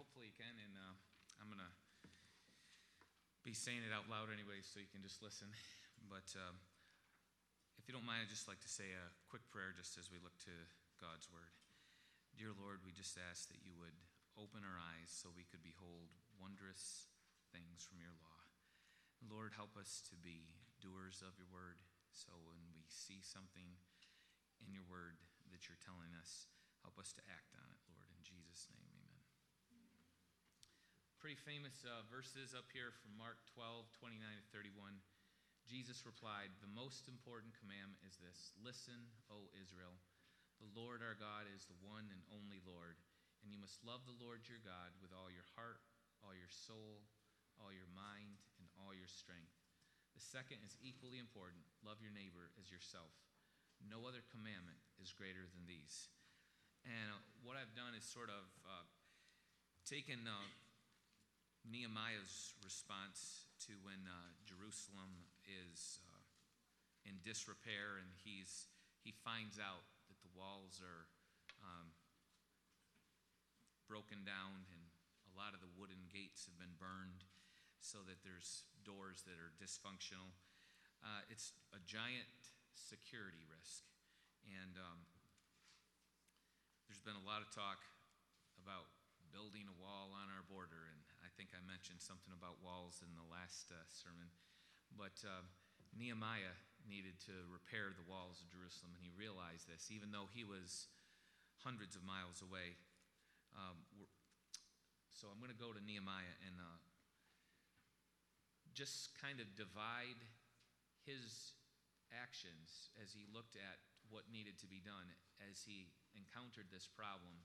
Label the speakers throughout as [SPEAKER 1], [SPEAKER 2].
[SPEAKER 1] hopefully you can, and I'm going to be saying it out loud anyway, so you can just listen. But if you don't mind, I'd just like to say a quick prayer just as we look to God's Word. Dear Lord, we just ask that you would open our eyes so we could behold wondrous things from your law. Lord, help us to be doers of your word, so when we see something in your word that you're telling us, help us to act on it, Lord. In Jesus' name, amen. Pretty famous verses up here from Mark 12, 29 to 31. Jesus replied, "The most important commandment is this: Listen, O Israel, the Lord our God is the one and only Lord, and you must love the Lord your God with all your heart, all your soul, all your mind, and all your strength. The second is equally important: love your neighbor as yourself. No other commandment is greater than these." And what I've done is sort of taken Nehemiah's response to when Jerusalem is in disrepair, and he finds out that the walls are broken down and a lot of the wooden gates have been burned so that there's doors that are dysfunctional. It's a giant security risk. And there's been a lot of talk about building a wall on our border, and I think I mentioned something about walls in the last sermon. But Nehemiah needed to repair the walls of Jerusalem, and he realized this, even though he was hundreds of miles away. So I'm going to go to Nehemiah and just kind of divide his actions as he looked at what needed to be done as he encountered this problem.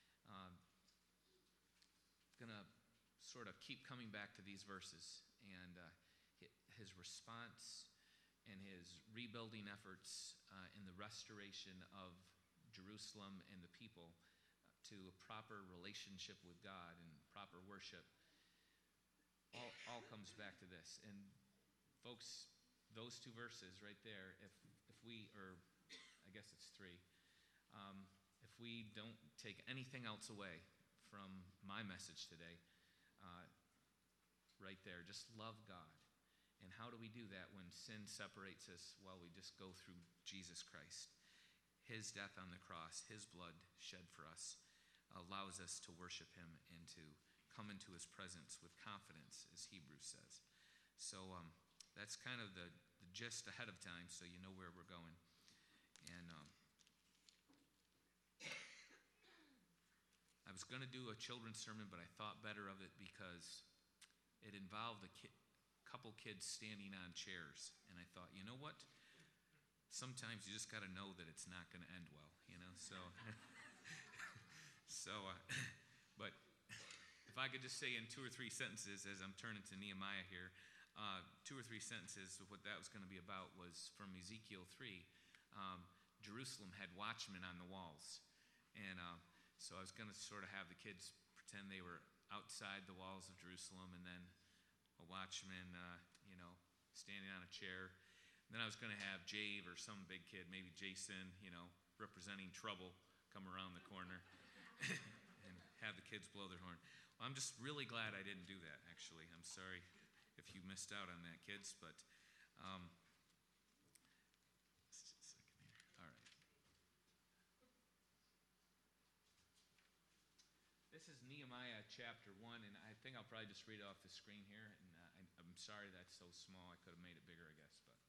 [SPEAKER 1] Going to sort of keep coming back to these verses and his response and his rebuilding efforts in the restoration of Jerusalem and the people to a proper relationship with God and proper worship. All comes back to this. And folks, those two verses right there, if we, or I guess it's three, if we don't take anything else away from my message today, right there, just love God. And how do we do that when sin separates us? Well, we just go through Jesus Christ. His death on the cross, his blood shed for us, allows us to worship him and to come into his presence with confidence, as Hebrews says. So that's kind of the gist ahead of time, so you know where we're going. And I was going to do a children's sermon, but I thought better of it because it involved a couple kids standing on chairs. And I thought, you know what? Sometimes you just got to know that it's not going to end well, you know? But if I could just say in 2 or 3 sentences, as I'm turning to Nehemiah here, 2 or 3 sentences of what that was going to be about was from Ezekiel 3. Jerusalem had watchmen on the walls. And so I was going to sort of have the kids pretend they were outside the walls of Jerusalem, and then a watchman, standing on a chair. And then I was going to have Jave or some big kid, maybe Jason, representing trouble, come around the corner and have the kids blow their horn. Well, I'm just really glad I didn't do that, actually. I'm sorry if you missed out on that, kids, but just a second here. All right. This is Nehemiah chapter 1, and I think I'll probably just read it off the screen here. And I'm sorry that's so small. I could have made it bigger, I guess. But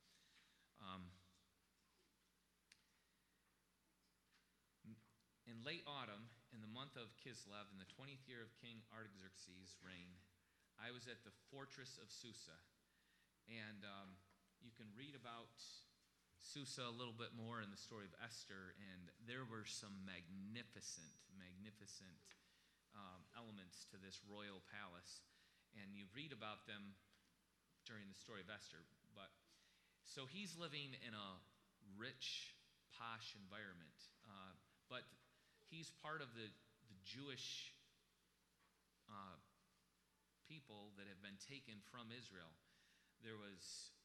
[SPEAKER 1] in late autumn, in the month of Kislev, in the 20th year of King Artaxerxes' reign, I was at the fortress of Susa. And you can read about Susa a little bit more in the story of Esther, and there were some magnificent elements to this royal palace, and you read about them during the story of Esther. But so he's living in a rich, posh environment, but he's part of the Jewish people that have been taken from Israel. There was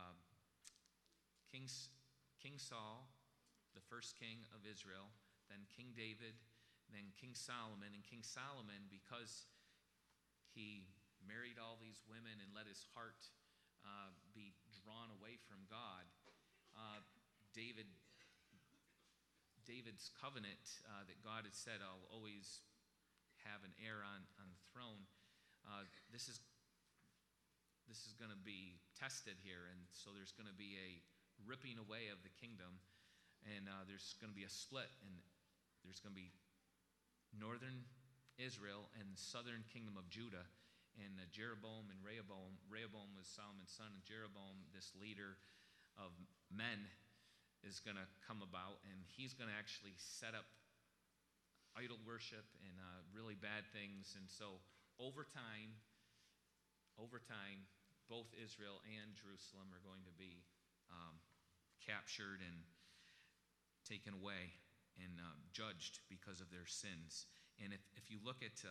[SPEAKER 1] King Saul, the first king of Israel, then King David, then King Solomon. And King Solomon, because he married all these women and let his heart be drawn away from God. David's covenant that God had said, I'll always have an heir on the throne. This is going to be tested here, and so there's going to be a ripping away of the kingdom, and there's going to be a split, and there's going to be northern Israel and the southern kingdom of Judah, and Jeroboam and Rehoboam. Rehoboam was Solomon's son, and Jeroboam, this leader of men, is going to come about, and he's going to actually set up idol worship and really bad things. And so over time, both Israel and Jerusalem are going to be captured and taken away and judged because of their sins. And if you look at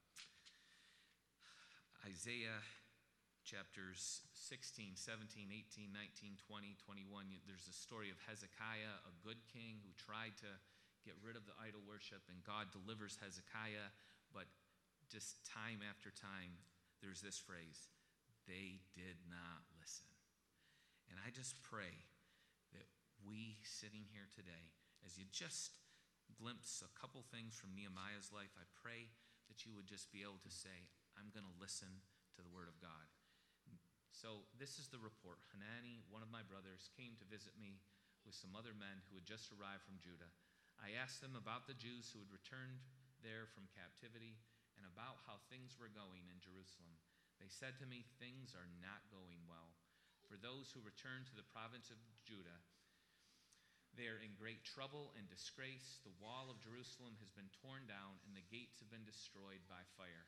[SPEAKER 1] Isaiah chapters 16, 17, 18, 19, 20, 21, there's a story of Hezekiah, a good king who tried to get rid of the idol worship, and God delivers Hezekiah, but just time after time, there's this phrase, they did not listen. And I just pray that we sitting here today, as you just glimpse a couple things from Nehemiah's life, I pray that you would just be able to say, I'm going to listen to the word of God. So this is the report. Hanani, one of my brothers, came to visit me with some other men who had just arrived from Judah. I asked them about the Jews who had returned there from captivity and about how things were going in Jerusalem. They said to me, things are not going well. For those who return to the province of Judah, they are in great trouble and disgrace. The wall of Jerusalem has been torn down, and the gates have been destroyed by fire.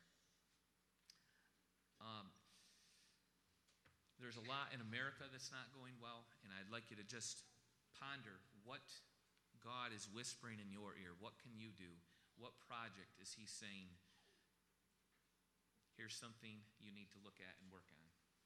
[SPEAKER 1] There's a lot in America that's not going well, and I'd like you to just ponder what God is whispering in your ear. What can you do? What project is he saying, here's something you need to look at and work on?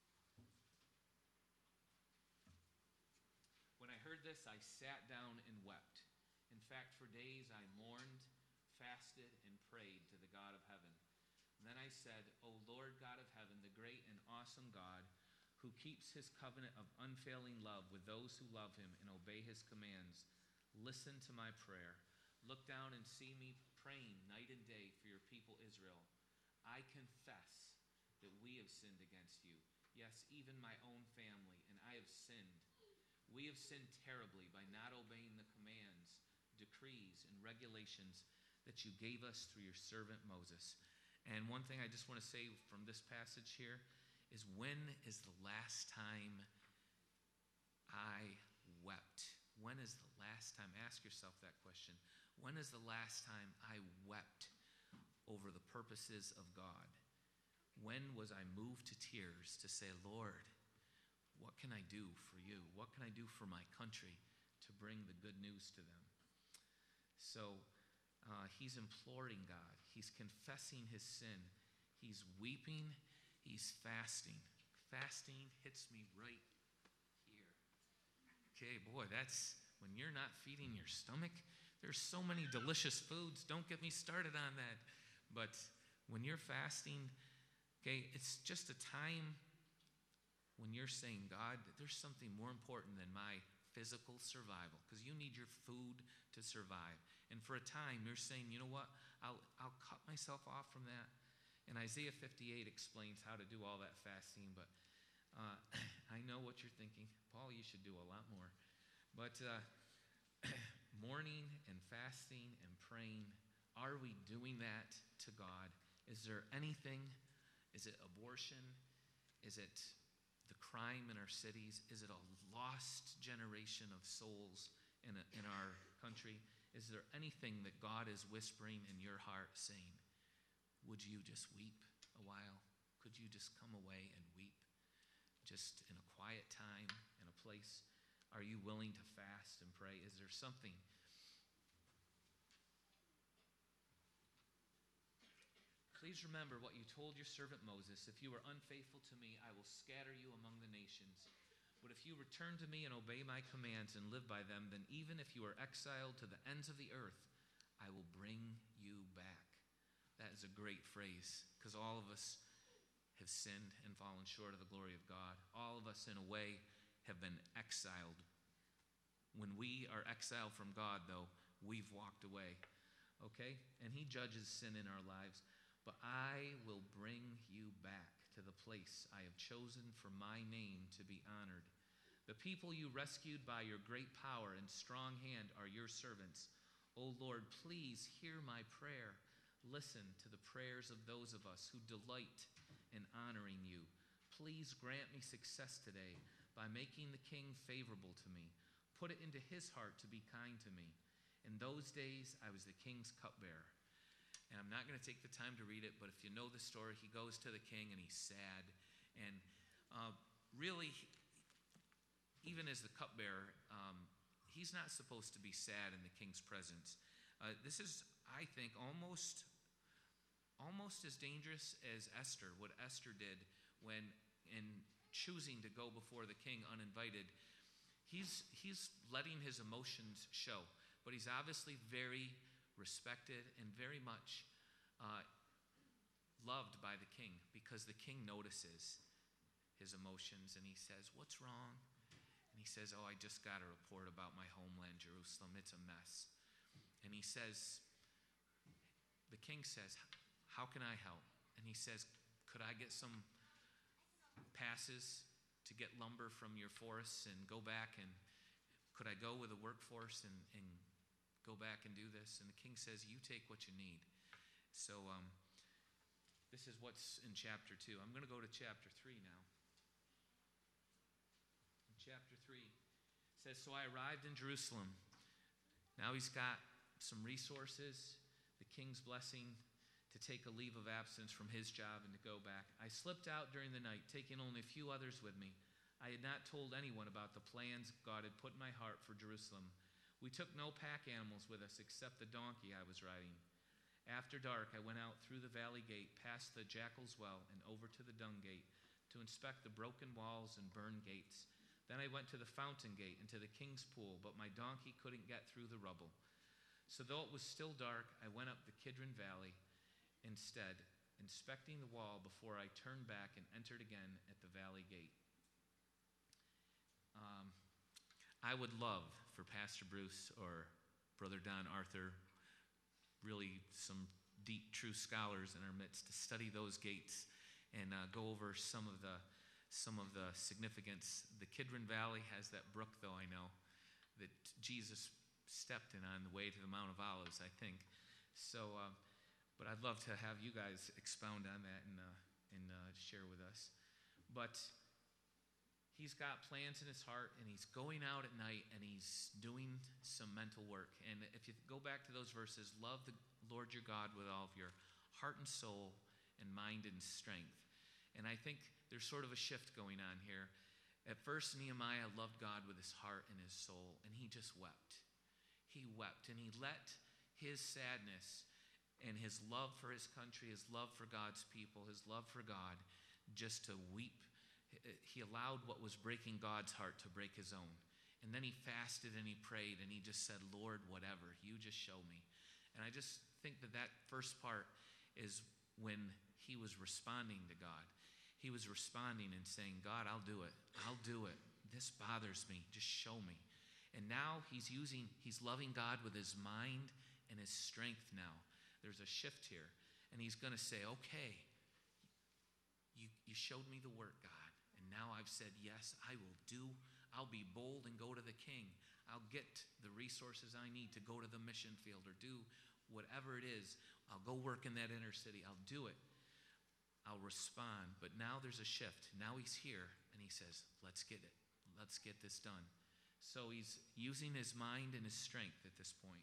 [SPEAKER 1] When I heard this, I sat down and wept. In fact, for days I mourned, fasted, and prayed to the God of heaven. And then I said, O Lord God of heaven, the great and awesome God, who keeps his covenant of unfailing love with those who love him and obey his commands, listen to my prayer. Look down and see me praying night and day for your people Israel. I confess that we have sinned against you. Yes, even my own family, and I have sinned. We have sinned terribly by not obeying the commands, decrees, and regulations that you gave us through your servant Moses. And one thing I just want to say from this passage here is, when is the last time I wept? When is the last time? Ask yourself that question. When is the last time I wept over the purposes of God? When was I moved to tears to say, Lord, what can I do for you? What can I do for my country to bring the good news to them? So he's imploring God. He's confessing his sin. He's weeping. He's fasting. Fasting hits me right here. Okay, boy, that's when you're not feeding your stomach. There's so many delicious foods. Don't get me started on that. But when you're fasting, okay, it's just a time when you're saying, God, there's something more important than my physical survival, because you need your food to survive. And for a time, you're saying, you know what, I'll cut myself off from that. And Isaiah 58 explains how to do all that fasting, but I know what you're thinking. Paul, you should do a lot more. But mourning and fasting and praying, are we doing that to God? Is there anything? Is it abortion? Is it the crime in our cities? Is it a lost generation of souls in our country? Is there anything that God is whispering in your heart saying, would you just weep a while? Could you just come away and weep? Just in a quiet time, in a place. Are you willing to fast and pray? Is there something? Please remember what you told your servant Moses. If you are unfaithful to me, I will scatter you among the nations. But if you return to me and obey my commands and live by them, then even if you are exiled to the ends of the earth, I will bring you back. That is a great phrase, because all of us have sinned and fallen short of the glory of God. All of us, in a way, have been exiled. When we are exiled from God, though, we've walked away. Okay? And he judges sin in our lives. But I will bring you back to the place I have chosen for my name to be honored. The people you rescued by your great power and strong hand are your servants. O Lord, please hear my prayer. Listen to the prayers of those of us who delight in honoring you. Please grant me success today by making the king favorable to me. Put it into his heart to be kind to me. In those days, I was the king's cupbearer. And I'm not going to take the time to read it, but if you know the story, he goes to the king and he's sad. And really, even as the cupbearer, he's not supposed to be sad in the king's presence. This is, I think, almost as dangerous as Esther, what Esther did when, in choosing to go before the king uninvited. He's letting his emotions show, but he's obviously very respected and very much loved by the king, because the king notices his emotions and he says, "What's wrong?" And he says, "Oh, I just got a report about my homeland, Jerusalem. It's a mess." And he says, the king says, "How can I help?" And he says, "Could I get some passes to get lumber from your forests and go back, and could I go with a workforce and go back and do this?" And the king says, "You take what you need." So this is what's in chapter 2. I'm going to go to chapter 3 now. In chapter 3, it says, "So I arrived in Jerusalem." Now he's got some resources, the king's blessing to take a leave of absence from his job and to go back. "I slipped out during the night, taking only a few others with me. I had not told anyone about the plans God had put in my heart for Jerusalem. We took no pack animals with us except the donkey I was riding. After dark, I went out through the valley gate, past the jackal's well, and over to the dung gate to inspect the broken walls and burned gates. Then I went to the fountain gate and to the king's pool, but my donkey couldn't get through the rubble. So though it was still dark, I went up the Kidron Valley instead, inspecting the wall before I turned back and entered again at the valley gate." I would love for Pastor Bruce or Brother Don Arthur, really some deep, true scholars in our midst, to study those gates and go over some of the significance. The Kidron Valley has that brook, though, I know, that Jesus stepped in on the way to the Mount of Olives, I think. So, but I'd love to have you guys expound on that and share with us. But he's got plans in his heart, and he's going out at night, and he's doing some mental work. And if you go back to those verses, love the Lord your God with all of your heart and soul and mind and strength. And I think there's sort of a shift going on here. At first, Nehemiah loved God with his heart and his soul, and he just wept. He wept, and he let his sadness and his love for his country, his love for God's people, his love for God, just to weep. He allowed what was breaking God's heart to break his own. And then he fasted and he prayed and he just said, "Lord, whatever, you just show me." And I just think that first part is when he was responding to God. He was responding and saying, "God, I'll do it. I'll do it. This bothers me. Just show me." And now he's loving God with his mind and his strength now. There's a shift here. And he's going to say, "Okay, you showed me the work, God. And now I've said, yes, I'll be bold and go to the king. I'll get the resources I need to go to the mission field or do whatever it is. I'll go work in that inner city. I'll do it. I'll respond." But now there's a shift. Now he's here and he says, "Let's get it. Let's get this done." So he's using his mind and his strength at this point.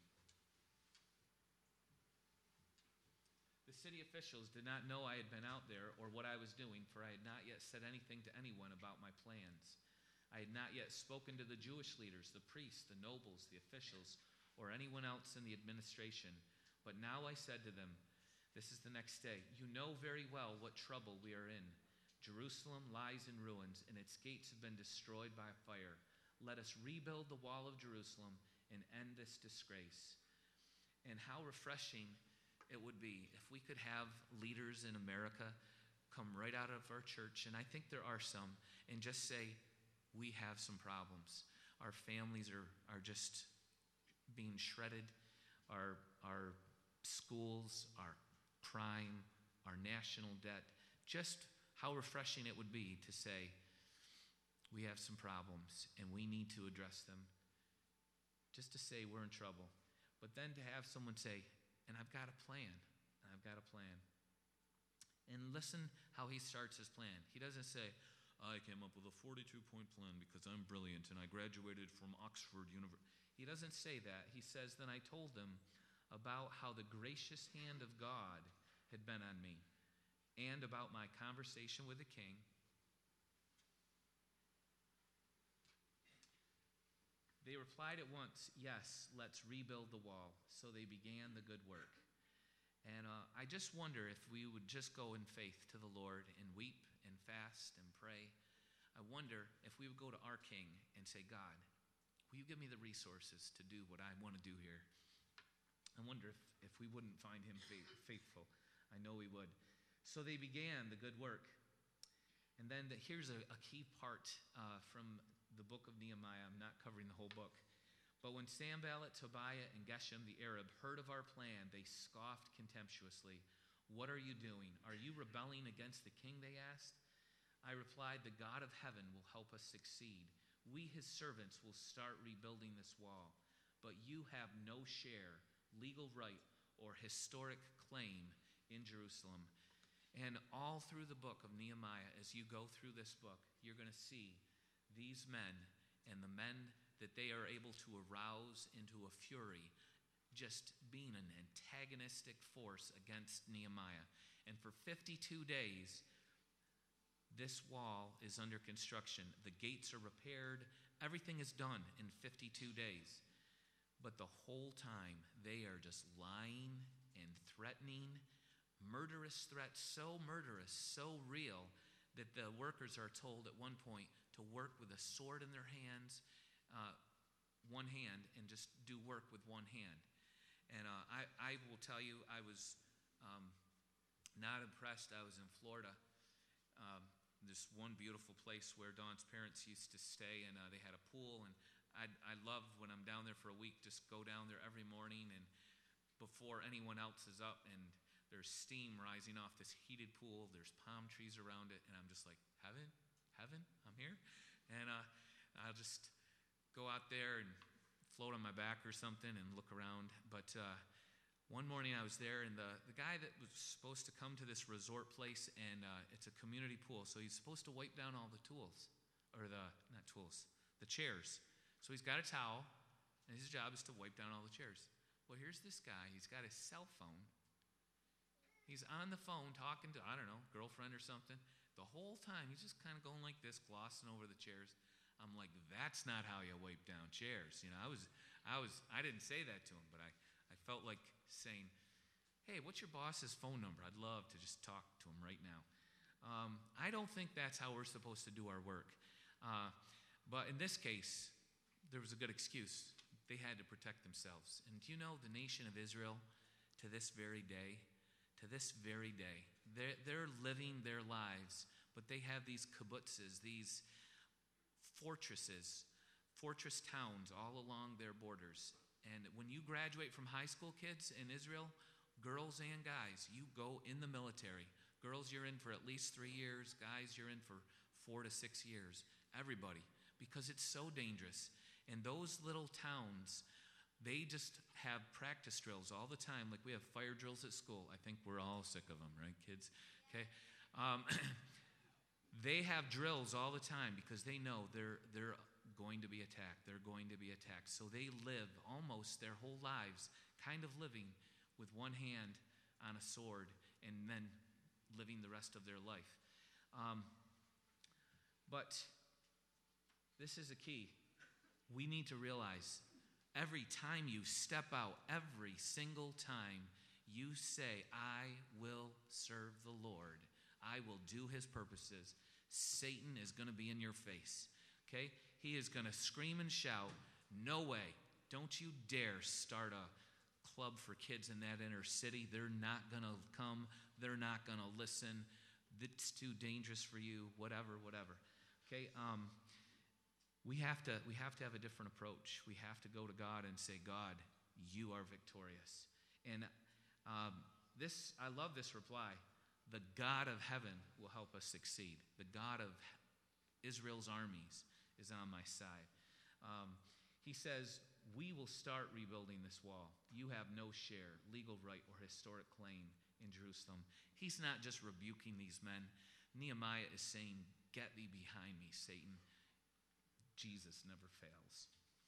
[SPEAKER 1] "The city officials did not know I had been out there or what I was doing, for I had not yet said anything to anyone about my plans. I had not yet spoken to the Jewish leaders, the priests, the nobles, the officials, or anyone else in the administration. But now I said to them," this is the next day, "you know very well what trouble we are in. Jerusalem lies in ruins, and its gates have been destroyed by fire. Let us rebuild the wall of Jerusalem and end this disgrace." And how refreshing it would be if we could have leaders in America come right out of our church, and I think there are some, and just say, we have some problems. Our families are just being shredded. Our schools, our crime, our national debt. Just how refreshing it would be to say, we have some problems and we need to address them. Just to say we're in trouble. But then to have someone say, and I've got a plan. And I've got a plan. And listen how he starts his plan. He doesn't say, I came up with a 42-point plan because I'm brilliant and I graduated from Oxford University. He doesn't say that. He says, then I told them about how the gracious hand of God had been on me and about my conversation with the king. They replied at once, yes, let's rebuild the wall. So they began the good work. And I just wonder if we would just go in faith to the Lord and weep and fast and pray. I wonder if we would go to our king and say, God, will you give me the resources to do what I want to do here? I wonder if we wouldn't find him faithful. I know we would. So they began the good work. And then here's a key part from the book of Nehemiah. I'm not covering the whole book. But when Sanballat, Tobiah, and Geshem the Arab heard of our plan, they scoffed contemptuously. What are you doing? Are you rebelling against the king, they asked. I replied, the God of heaven will help us succeed. We, his servants, will start rebuilding this wall. But you have no share, legal right, or historic claim in Jerusalem. And all through the book of Nehemiah, as you go through this book, you're going to see these men and the men that they are able to arouse into a fury, just being an antagonistic force against Nehemiah. And for 52 days, this wall is under construction. The gates are repaired. Everything is done in 52 days. But the whole time, they are just lying and threatening, murderous threats, so murderous, so real, that the workers are told at one point to work with a sword in their hands, one hand, and just do work with one hand. And I will tell you, I was not impressed. I was in Florida, this one beautiful place where Dawn's parents used to stay, and they had a pool, and I love when I'm down there for a week, just go down there every morning, and before anyone else is up, and there's steam rising off this heated pool, there's palm trees around it, and I'm just like, heaven, I'm here. And I'll just go out there and float on my back or something and look around. But one morning I was there, and the guy that was supposed to come to this resort place, and it's a community pool, so he's supposed to wipe down all the tools, or the chairs. So he's got a towel, and his job is to wipe down all the chairs. Well, here's this guy. He's got his cell phone. He's on the phone talking to, I don't know, girlfriend or something. The whole time, he's just kind of going like this, glossing over the chairs. I'm like, that's not how you wipe down chairs. You know, I didn't say that to him, but I felt like saying, hey, what's your boss's phone number? I'd love to just talk to him right now. I don't think that's how we're supposed to do our work. But in this case, there was a good excuse. They had to protect themselves. And do you know the nation of Israel, to this very day, they're living their lives, but they have these kibbutzes, these fortress towns all along their borders. And when you graduate from high school, kids in Israel, girls and guys, you go in the military. Girls, you're in for at least 3 years. Guys, you're in for 4 to 6 years. Everybody, because it's so dangerous. And those little towns, they just have practice drills all the time. Like we have fire drills at school. I think we're all sick of them, right, kids? Okay. They have drills all the time because they know they're going to be attacked. They're going to be attacked. So they live almost their whole lives kind of living with one hand on a sword and then living the rest of their life. But this is a key. We need to realize every time you step out, every single time you say, I will serve the Lord, I will do his purposes, Satan is going to be in your face. Okay? He is going to scream and shout, no way, don't you dare start a club for kids in that inner city. They're not going to come. They're not going to listen. It's too dangerous for you, whatever. Okay, we have to have a different approach. We have to go to God and say, God, you are victorious. And I love this reply. The God of heaven will help us succeed. The God of Israel's armies is on my side. He says, we will start rebuilding this wall. You have no share, legal right, or historic claim in Jerusalem. He's not just rebuking these men. Nehemiah is saying, get thee behind me, Satan. Jesus never fails.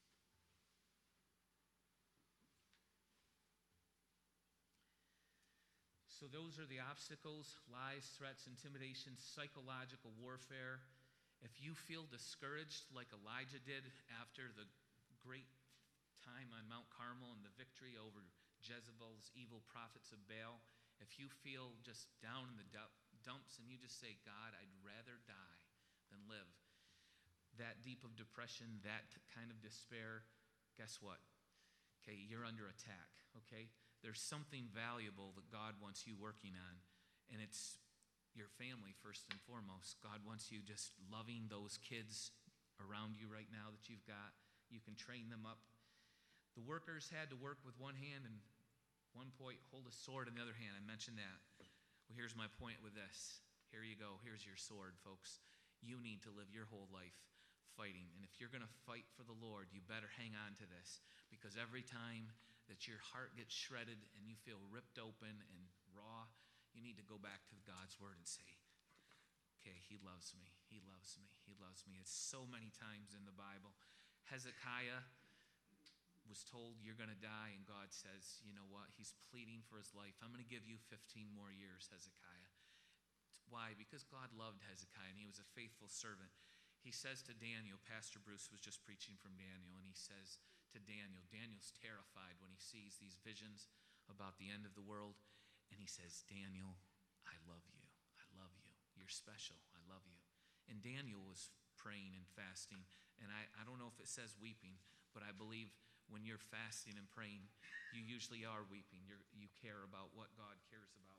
[SPEAKER 1] So those are the obstacles: lies, threats, intimidations, psychological warfare. If you feel discouraged like Elijah did after the great time on Mount Carmel and the victory over Jezebel's evil prophets of Baal, if you feel just down in the dumps and you just say, God, I'd rather die than live, that deep of depression, that kind of despair, guess what? Okay, you're under attack, okay? There's something valuable that God wants you working on, and it's your family first and foremost. God wants you just loving those kids around you right now that you've got. You can train them up. The workers had to work with one hand and one point hold a sword in the other hand. I mentioned that. Well, here's my point with this. Here you go. Here's your sword, folks. You need to live your whole life fighting. And if you're going to fight for the Lord, you better hang on to this, because every time that your heart gets shredded and you feel ripped open and raw, you need to go back to God's word and say, okay, he loves me. He loves me. He loves me. It's so many times in the Bible. Hezekiah was told, you're going to die, and God says, you know what? He's pleading for his life. I'm going to give you 15 more years, Hezekiah. Why? Because God loved Hezekiah, and he was a faithful servant. He says to Daniel, Pastor Bruce was just preaching from Daniel, and he says to Daniel, Daniel's terrified when he sees these visions about the end of the world, and he says, Daniel, I love you. I love you. You're special. I love you. And Daniel was praying and fasting, and I don't know if it says weeping, but I believe when you're fasting and praying, you usually are weeping. You care about what God cares about.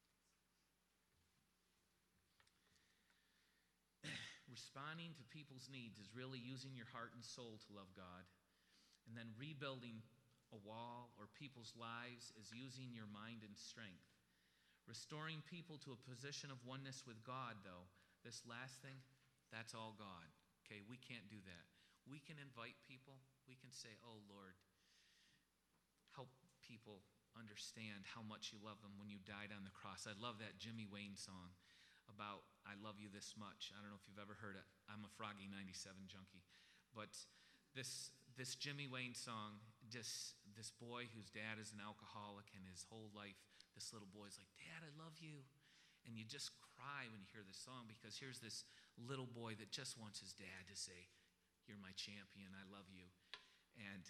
[SPEAKER 1] Responding to people's needs is really using your heart and soul to love God. And then rebuilding a wall or people's lives is using your mind and strength. Restoring people to a position of oneness with God, though, this last thing, that's all God. Okay, we can't do that. We can invite people. We can say, oh, Lord, help people understand how much you love them when you died on the cross. I love that Jimmy Wayne song about I love you this much. I don't know if you've ever heard it. I'm a Froggy 97 junkie. But this Jimmy Wayne song, just this boy whose dad is an alcoholic, and his whole life, this little boy's like, Dad, I love you. And you just cry when you hear this song, because here's this little boy that just wants his dad to say, you're my champion, I love you. And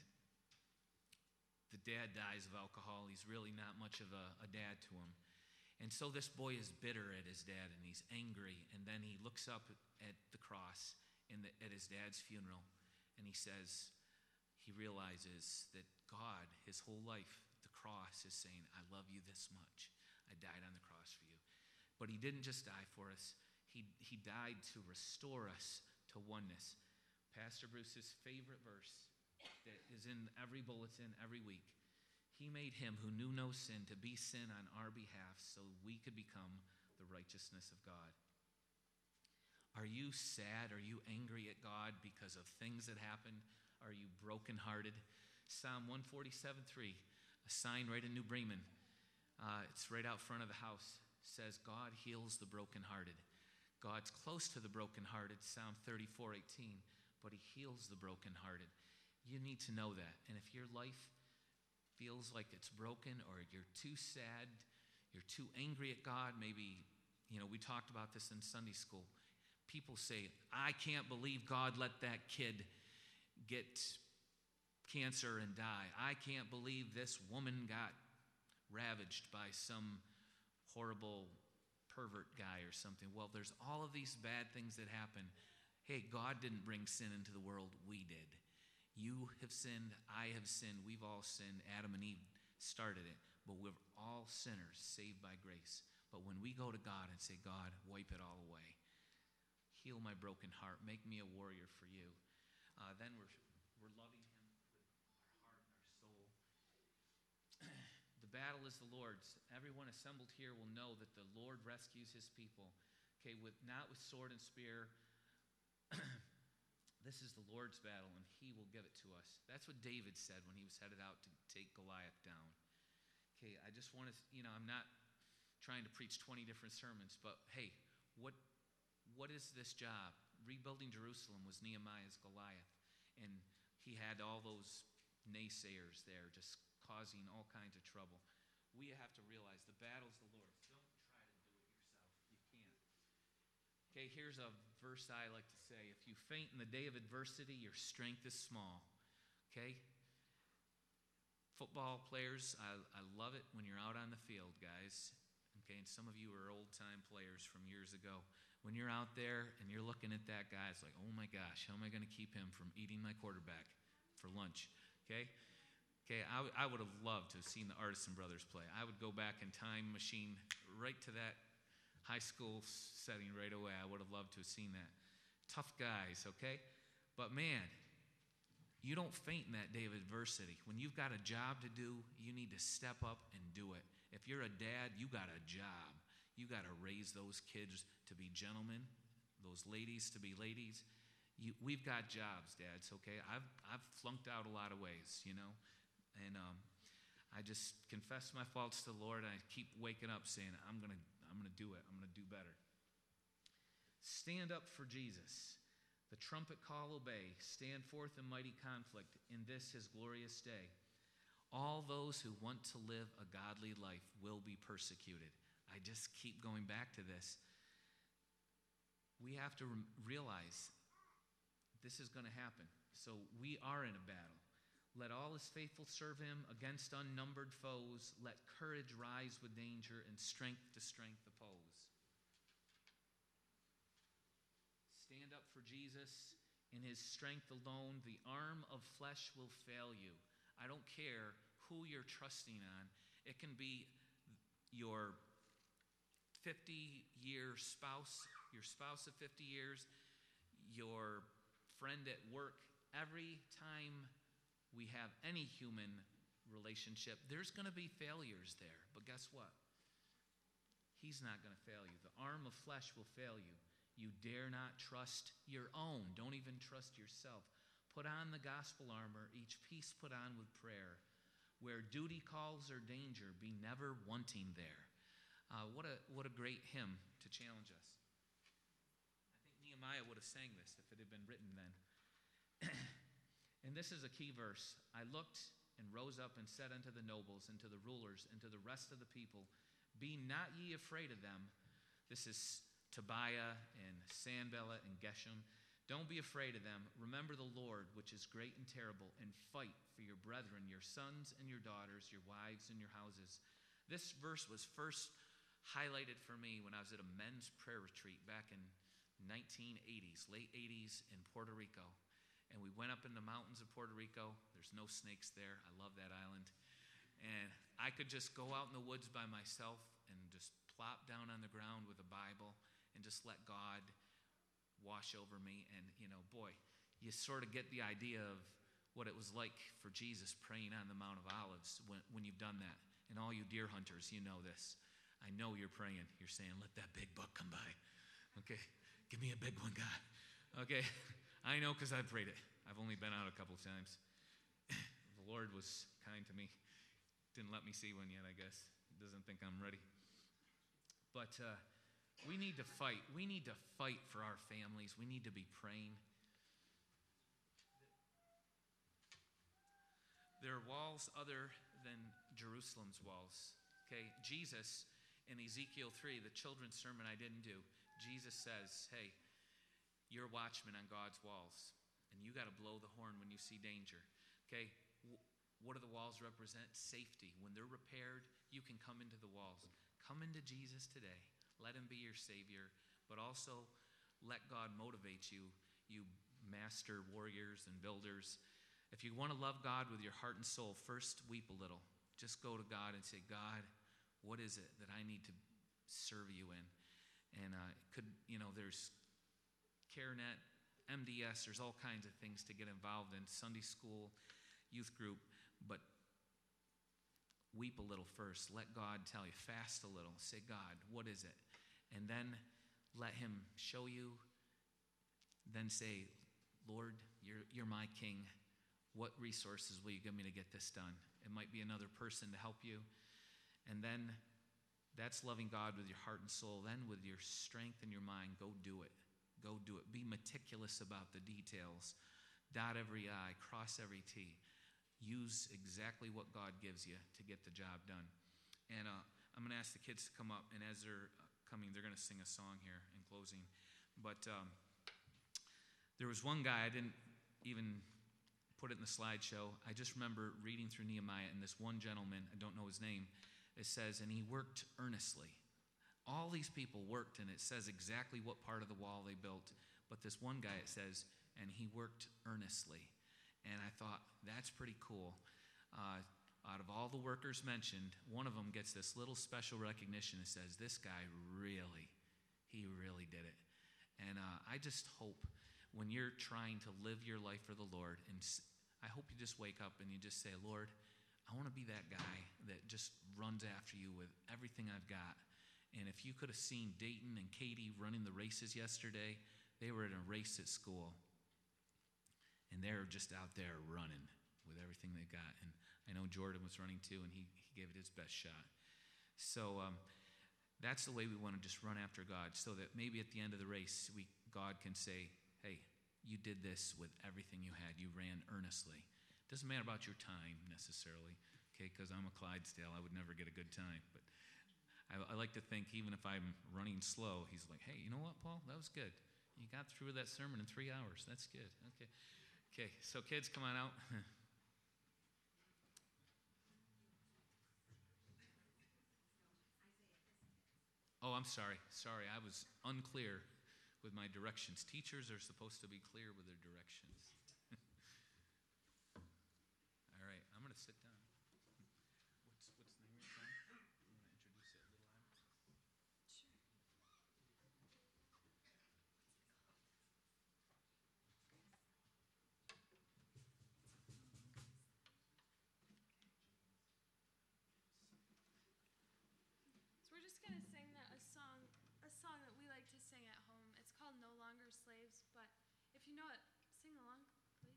[SPEAKER 1] the dad dies of alcohol. He's really not much of a dad to him. And so this boy is bitter at his dad, and he's angry. And then he looks up at the cross at his dad's funeral, and he says, he realizes that God, his whole life, the cross is saying, I love you this much. I died on the cross for you. But he didn't just die for us. He died to restore us to oneness. Pastor Bruce's favorite verse that is in every bulletin every week. He made him who knew no sin to be sin on our behalf so we could become the righteousness of God. Are you sad? Are you angry at God because of things that happened? Are you brokenhearted? Psalm 147:3, a sign right in New Bremen. It's right out front of the house. Says, God heals the brokenhearted. God's close to the brokenhearted, Psalm 34:18, but he heals the brokenhearted. You need to know that. And if your life feels like it's broken, or you're too sad, you're too angry at God, maybe, we talked about this in Sunday school. People say, I can't believe God let that kid get cancer and die. I can't believe this woman got ravaged by some horrible pervert guy or something. Well, there's all of these bad things that happen. Hey, God didn't bring sin into the world. We did. You have sinned. I have sinned. We've all sinned. Adam and Eve started it. But we're all sinners saved by grace. But when we go to God and say, God, wipe it all away, heal my broken heart, make me a warrior for you, then we're loving him with our heart and our soul. The battle is the Lord's. Everyone assembled here will know that the Lord rescues his people. Okay, not with sword and spear. This is the Lord's battle, and he will give it to us. That's what David said when he was headed out to take Goliath down. Okay, I just want to, I'm not trying to preach 20 different sermons, but hey, what is this job? Rebuilding Jerusalem was Nehemiah's Goliath, and he had all those naysayers there just causing all kinds of trouble. We have to realize the battle's the Lord's. Don't try to do it yourself. You can't. Okay, here's a verse I like to say. If you faint in the day of adversity, your strength is small. Okay? Football players, I love it when you're out on the field, guys. Okay, and some of you are old-time players from years ago. When you're out there and you're looking at that guy, it's like, oh my gosh, how am I going to keep him from eating my quarterback for lunch? Okay? Okay, I would have loved to have seen the Artisan Brothers play. I would go back in time machine right to that high school setting right away. I would have loved to have seen that. Tough guys, okay? But man, you don't faint in that day of adversity. When you've got a job to do, you need to step up and do it. If you're a dad, you got a job. You got to raise those kids to be gentlemen, those ladies to be ladies. We've got jobs, dads, okay? I've flunked out a lot of ways, and I just confess my faults to the Lord, and I keep waking up saying, I'm gonna do it. I'm gonna do better. Stand up for Jesus. The trumpet call obey. Stand forth in mighty conflict in this his glorious day. All those who want to live a godly life will be persecuted. I just keep going back to this. We have to realize this is going to happen. So we are in a battle. Let all his faithful serve him against unnumbered foes. Let courage rise with danger and strength to strength oppose. Stand up for Jesus. In his strength alone, the arm of flesh will fail you. I don't care who you're trusting on. It can be your 50-year spouse, your spouse of 50 years, your friend at work. Every time we have any human relationship, there's going to be failures there. But guess what? He's not going to fail you. The arm of flesh will fail you. You dare not trust your own. Don't even trust yourself. Put on the gospel armor, each piece put on with prayer. Where duty calls or danger, be never wanting there. What a great hymn to challenge us. I think Nehemiah would have sang this if it had been written then. And this is a key verse. I looked and rose up and said unto the nobles and to the rulers and to the rest of the people, be not ye afraid of them. This is Tobiah and Sanballat and Geshem. Don't be afraid of them. Remember the Lord, which is great and terrible, and fight for your brethren, your sons and your daughters, your wives and your houses. This verse was first highlighted for me when I was at a men's prayer retreat back in 1980s, late 80s in Puerto Rico. And we went up in the mountains of Puerto Rico. There's no snakes there. I love that island. And I could just go out in the woods by myself and just plop down on the ground with a Bible and just let God wash over me. And, boy, you sort of get the idea of what it was like for Jesus praying on the Mount of Olives when you've done that. And all you deer hunters, you know this. I know you're praying. You're saying, let that big buck come by. Okay, give me a big one, God. Okay, I know because I've prayed it. I've only been out a couple of times. The Lord was kind to me. Didn't let me see one yet, I guess. Doesn't think I'm ready. But we need to fight. We need to fight for our families. We need to be praying. There are walls other than Jerusalem's walls. Okay, Jesus in Ezekiel 3, the children's sermon I didn't do, Jesus says, hey, you're a watchman on God's walls, and you got to blow the horn when you see danger. Okay, what do the walls represent? Safety. When they're repaired, you can come into the walls. Come into Jesus today. Let him be your Savior, but also let God motivate you, you master warriors and builders. If you want to love God with your heart and soul, first weep a little. Just go to God and say, God, what is it that I need to serve you in. And there's CareNet, MDS, there's all kinds of things to get involved in, Sunday school, youth group, but weep a little first. Let God tell you. Fast a little. Say, God, what is it? And then let him show you. Then say, Lord, you're my king. What resources will you give me to get this done? It might be another person to help you. And then that's loving God with your heart and soul. Then with your strength and your mind, go do it. Go do it. Be meticulous about the details. Dot every I, cross every T. Use exactly what God gives you to get the job done. And I'm going to ask the kids to come up, and as they're coming, they're going to sing a song here in closing. But there was one guy, I didn't even put it in the slideshow. I just remember reading through Nehemiah, and this one gentleman, I don't know his name, it says, and he worked earnestly. All these people worked, and it says exactly what part of the wall they built. But this one guy, it says, and he worked earnestly. And I thought, that's pretty cool. Out of all the workers mentioned, one of them gets this little special recognition that says, this guy really did it. And I just hope when you're trying to live your life for the Lord, and I hope you just wake up and you just say, Lord, I want to be that guy that just runs after you with everything I've got. And if you could have seen Dayton and Katie running the races yesterday, they were in a race at school. And they're just out there running with everything they got. And I know Jordan was running too, and he gave it his best shot. So that's the way we want to just run after God, so that maybe at the end of the race, God can say, hey, you did this with everything you had. You ran earnestly. Doesn't matter about your time necessarily, okay, because I'm a Clydesdale. I would never get a good time. But I like to think even if I'm running slow, he's like, hey, you know what, Paul? That was good. You got through that sermon in 3 hours. That's good. Okay, so kids, come on out. Oh, I'm sorry. I was unclear with my directions. Teachers are supposed to be clear with their directions. All right, I'm going to sit down. What's the name of your song? You want to introduce it a little louder?
[SPEAKER 2] So we're just gonna sing a song that we like to sing at home. It's called "No Longer Slaves," but if you know it, sing along, please.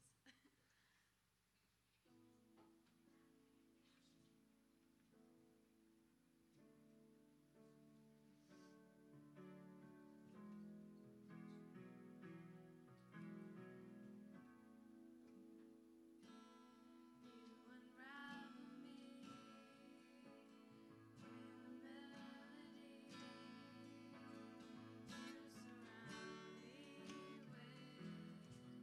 [SPEAKER 2] You unravel me with a melody. You surround me with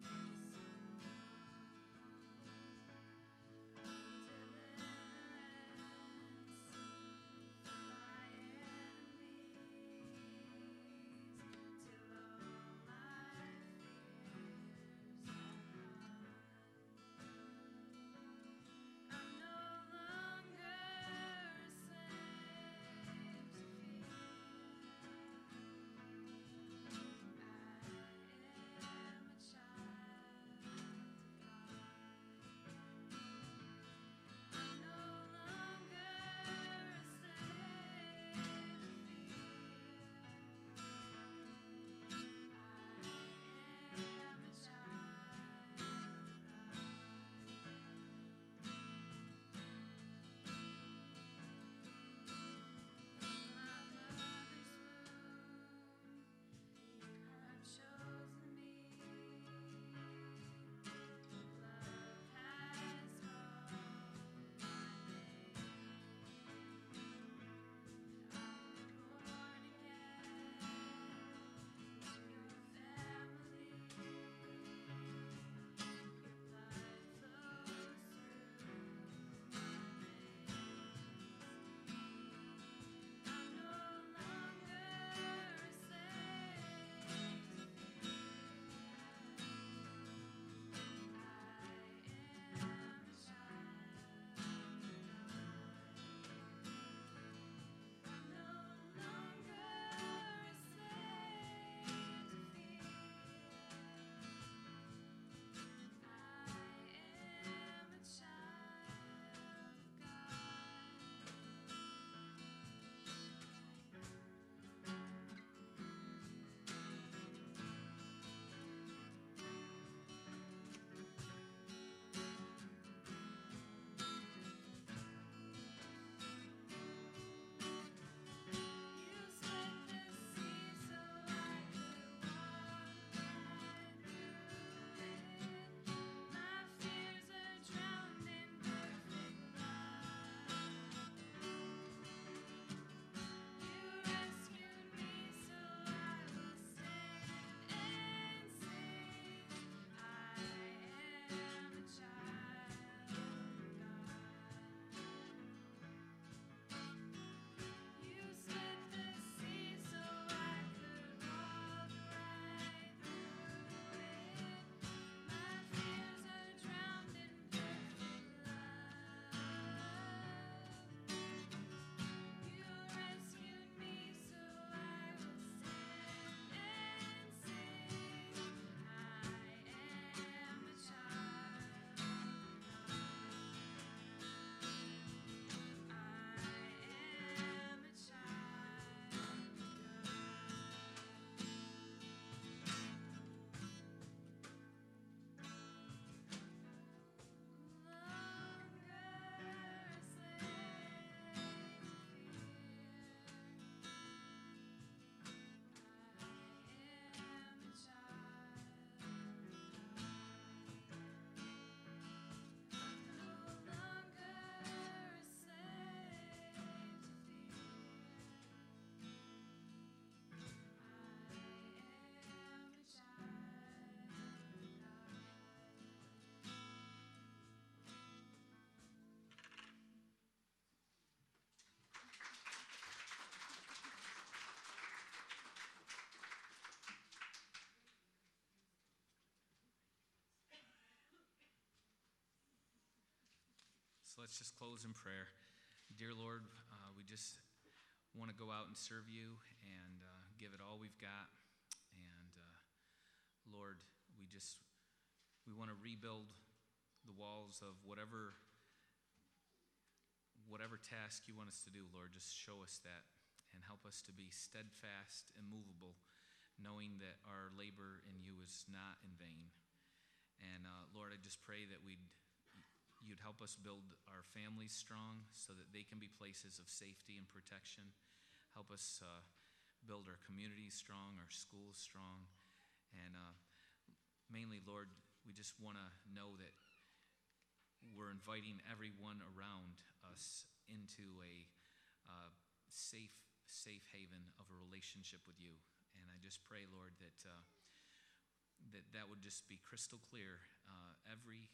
[SPEAKER 1] So let's just close in prayer. Dear Lord, we just want to go out and serve you and give it all we've got. And Lord, we want to rebuild the walls of whatever task you want us to do, Lord. Just show us that and help us to be steadfast, immovable, knowing that our labor in you is not in vain. And Lord, I just pray that you'd help us build our families strong so that they can be places of safety and protection. Help us build our communities strong, our schools strong. And mainly, Lord, we just want to know that we're inviting everyone around us into a safe haven of a relationship with you. And I just pray, Lord, that would just be crystal clear every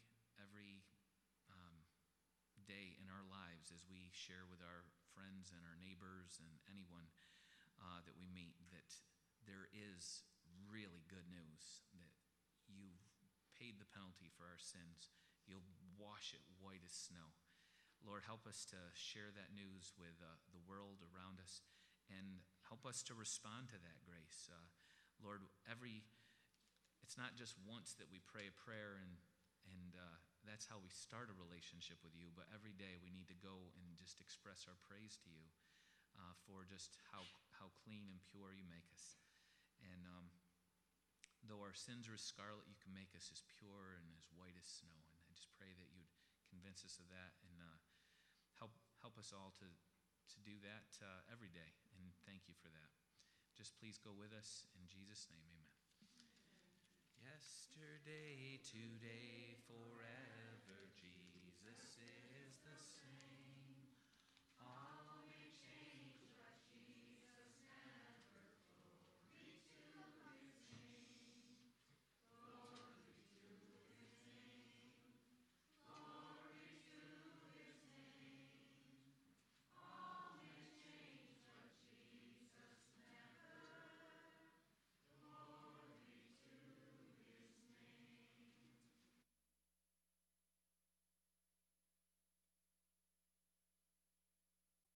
[SPEAKER 1] day in our lives as we share with our friends and our neighbors and anyone that we meet, that there is really good news, that you've paid the penalty for our sins. You'll wash it white as snow. Lord, help us to share that news with the world around us and help us to respond to that grace. Lord, it's not just once that we pray a prayer and that's how we start a relationship with you, but every day we need to go and just express our praise to you for just how clean and pure you make us. And though our sins are as scarlet, you can make us as pure and as white as snow. And I just pray that you'd convince us of that and help us all to do that every day. And thank you for that. Just please go with us. In Jesus' name, amen. Yesterday, today, forever.